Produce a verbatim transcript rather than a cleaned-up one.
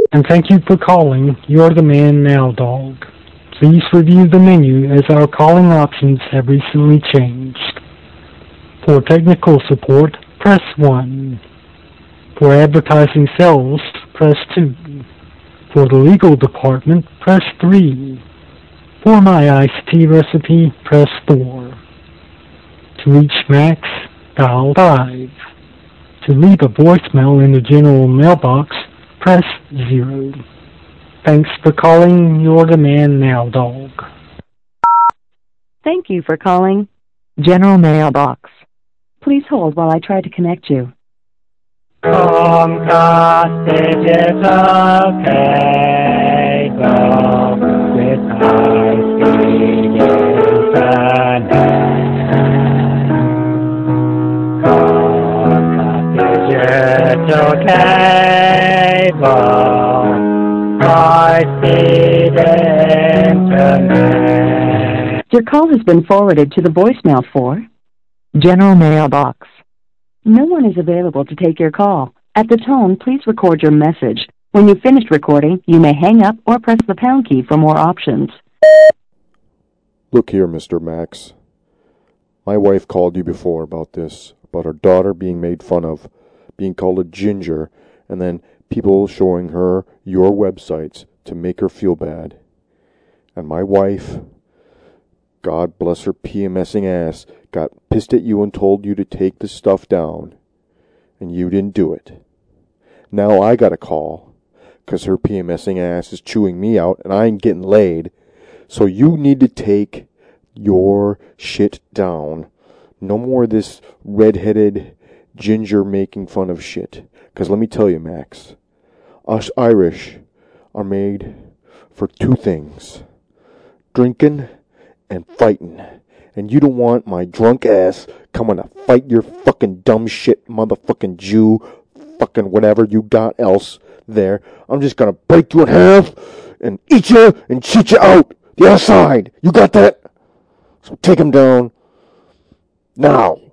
And thank you for calling You're the Man Now Dog. Please review the menu as our calling options have recently changed. For technical support, press one. For advertising sales, press two. For the legal department, press three. For my iced tea recipe, press four. To reach Max, dial five. To leave a voicemail in the general mailbox, press zero. Thanks for calling You're the Man Now Dog. Thank you for calling General Mailbox. Please hold while I try to connect you. Comcast Digital Cable with high-speed internet. Comcast Digital Cable, high-speed internet. Your call has been forwarded to the voicemail for General Mailbox. No one is available to take your call. At the tone, please record your message. When you've finished recording, you may hang up or press the pound key for more options. Look here, Mister Max. My wife called you before about this, about her daughter being made fun of, being called a ginger, and then people showing her your websites to make her feel bad. And my wife, God bless her PMSing ass, got pissed at you and told you to take the stuff down. And you didn't do it. Now I got a call, 'cause her PMSing ass is chewing me out and I ain't getting laid. So you need to take your shit down. No more of this red-headed ginger making fun of shit. 'Cause let me tell you, Max, us Irish are made for two things. Drinking and fighting. And you don't want my drunk ass coming to fight your fucking dumb shit, motherfucking Jew, fucking whatever you got else there. I'm just gonna break you in half and eat you and shit you out the other side. You got that? So take him down now.